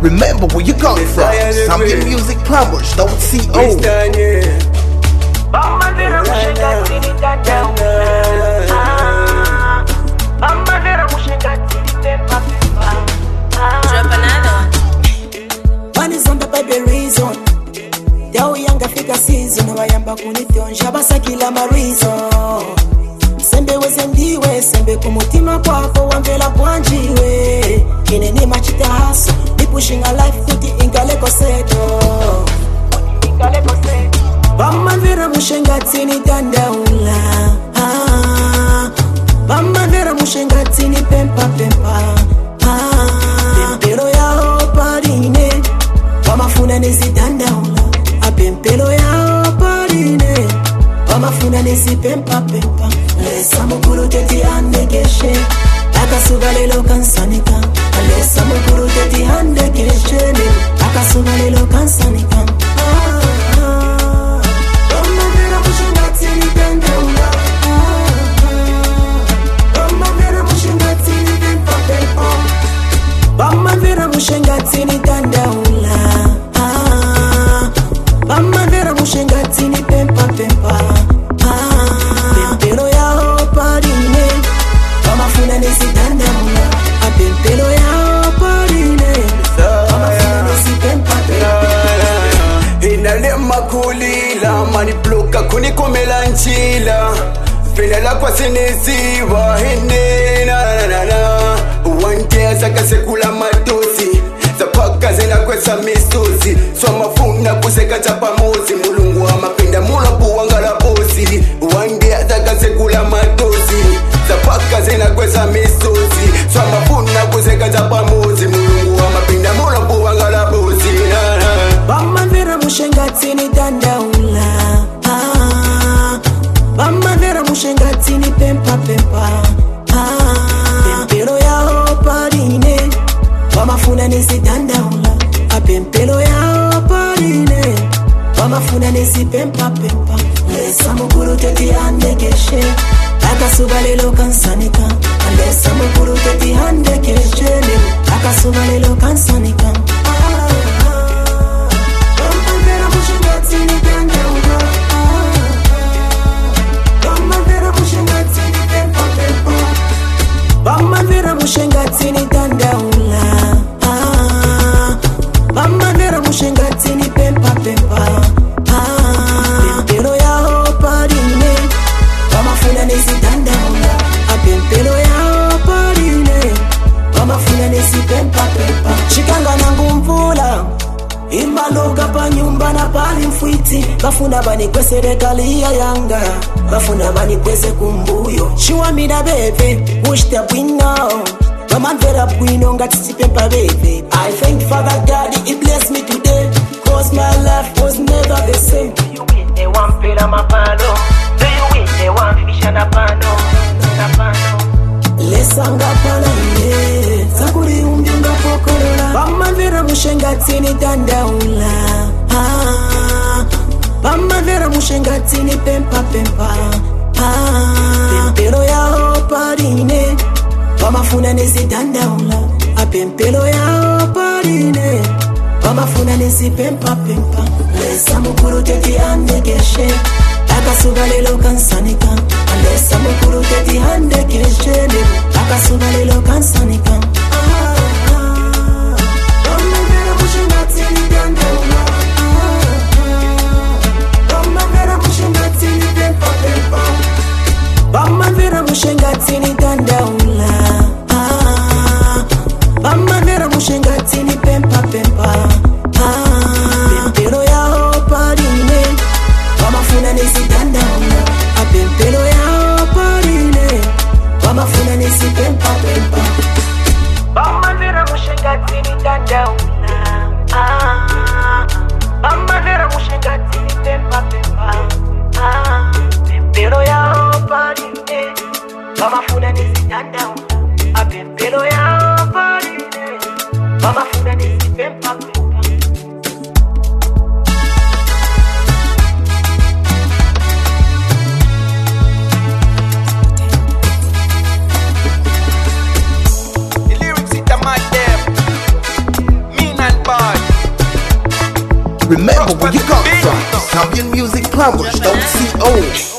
Remember where you come from. Zambia Music Plumbers, don't see old. One is on the baby reason. Yao yanga fika season. Wayamba kunitonja basa kila marizo. Sembe wezendiwe, sembe kumutima kwako wambela kwanjiwe. Kine ni machita haso, ni pushing a life kuti ingaleko sedo. Bama vera mushenga tini dandaula. Bama vera mushenga tini pempa pempa. Pempero yao parine, bama funa nezi dandaula. Pempero yao parine, bama funa nezi pempa pempa. Lesa mukuru teti ande keshe, akasuga lelo kansanika. Lesa mukuru teti ande keshe, akasuga lelo kansanika. Bama vera mushenga tini dandaula. Bama vera mushenga tini pempa pempa. Bama vera mushenga tini dandaula. Bama vera mushenga tini pempa pempa. Pempero yao parine, bama funa nesi dandaula. Pempero yao parine, bama funa nesi pempa pempa. Inalema kulila, mani bloka kunikomela nchila. Filela kwa sinisiwa, hine na na na na. Wantea saka sekula matosi, zapaka zena kwesa misozi. Swama funa kuseka chapa mozi, mulungu wa mapinda mula kuwangala bosi. Wantea saka sekula matosi, zapaka zena kwesa misozi. Swama funa kuseka chapa mozi, mulungu wa mapinda mula kuwangala bosi. Bama vera mushenga tini dandaula. Bama vera mushenga tini pempa pempa. Pempero yao parine, bama funa nesi dandaula. Pempero yao parine, bama funa nesi pempa pempa. Lesa mukuru teti ande keshe, akasuga lelo kansanika. Lesa mukuru teti ande keshe, akasuga lelo kansanika. Bama vera mushenga tini dandaula. Bama vera mushenga tini pempa pempa. Bama vera mushenga tini dandaula. Bama vera mushenga tini pempa pempa. Pempero yao parine, bama funa nesi dandaula. Pempero yao parine, bama funa nesi pempa pempa. Chikanga nangu mvula, imaluka pa nyumba na pali mfwiti. Bafuna bani kwe serikali ya yanga, bafuna bani kwese kumbuyo. Shiwa mida bebe, push the window. Baman vera bwino ngati sipempa bebe. I thank Father God, he blessed me today, cause my life was never the same. Do you win the one pela mapano? Do you win the one fisha na pano? Na pano. Lesanga pala ye, sakuri umbinga pokorola. Bama vera mushenga tini dandaula. Bama vera mushenga tini pempa pempa. Pempero yao parine, bama funa nesi dandaula. Pempero yao parine, bama funa nesi pempa pempa. Lesa mukuru teti ande keshe, akasuga lelo kansanika. Lesa mukuru teti ande keshe, akasuga lelo kansanika. Bama vera mushenga tini dandaula. Bama vera mushenga tini pempa pempa. Bama vera mushenga tini dandaula. Bama vera mushenga tini pempa pempa. Pempero yao parine, bama funa nesi dandaula. Pempero yao parine, bama funa nesi pempa pempa. Bama vera mushenga tini dandaula. Bama vera mushenga tini pempa pempa. Pempero yao parine, bama funa nesi dandaula. Pempero yao parine, bama funa nesi pempa pempa. The lyrics it a mad them. Mean and Remember where you come from. Zambian Music Plumbers, don't see old.